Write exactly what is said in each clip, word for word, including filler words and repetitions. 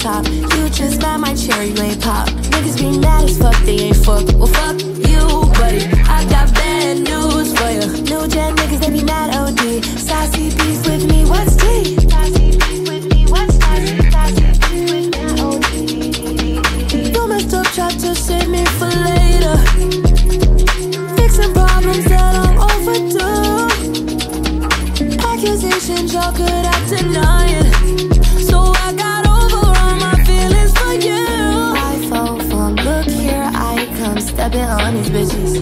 top. You just met my cherry, you ain't pop. Niggas be mad as fuck, they ain't fuck. Well, fuck you, buddy. I got bad news for you. New gen niggas, they be mad O D. Sassy beef with me, what's tea? Sassy beef with me, what's sassy? Sassy beef with me, O D. You messed up, tried to save me for later. Fixing problems that I'm overdue. Accusations y'all good at denying. So I got over all my feelings for you. I fall from look here, I come stepping on these bitches.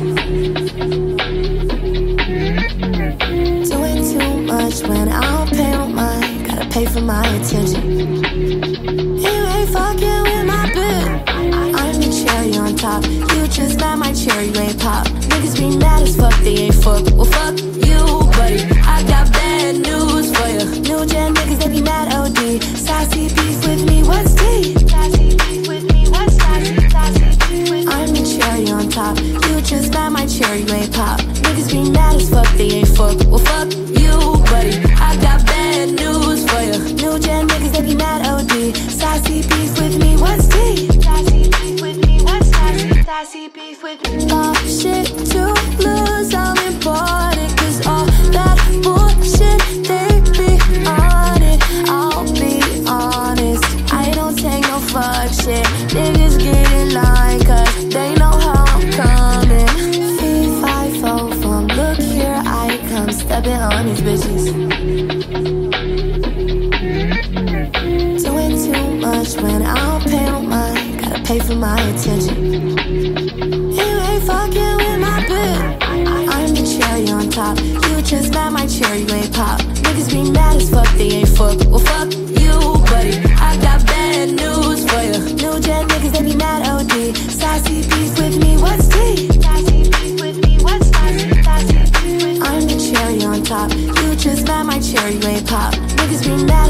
Doing too much when I don't pay no mind. Gotta pay for my attention. You ain't fucking with my bitch. I'm the cherry on top. You just met my cherry, you ain't pop. Niggas be mad as fuck, they ain't fuck. Well, fuck you, buddy. I got bad news for you. New gen niggas, they be mad O D. Sassy beef with me, what's tea? Sassy beef with me, what's sassy? Sassy beef with me. I'm the cherry on top. You just met my cherry, you ain't pop. Niggas be mad as fuck, they ain't fuck. Well, fuck you, buddy. I got bad news for you. New gen niggas, they be mad O D. Sassy beef with me, what's tea? Sassy beef with me, what's sassy? Sassy beef with me. Oh, shit to lose, I'm important. Cause all that bullshit, they be on it. I'll be honest, I don't take no fuck shit. Niggas get in line cause they know how I'm coming. Fee, fi, fo, fum, look here, I come stepping on these bitches. Doing too much when I don't pay no mind. Gotta pay for my attention. You ain't fucking with my bitch. I'm the cherry on top. You just met my cherry, you ain't pop. Niggas be mad as fuck, they ain't fuck. Well, fuck you, buddy. I got bad news for you. New gen niggas, they be mad O D. Sassy beef with me, what's tea? Sassy beef with me, what's sassy? Sassy beef with me. I'm the cherry on top. You just met my cherry, you ain't pop. Niggas be mad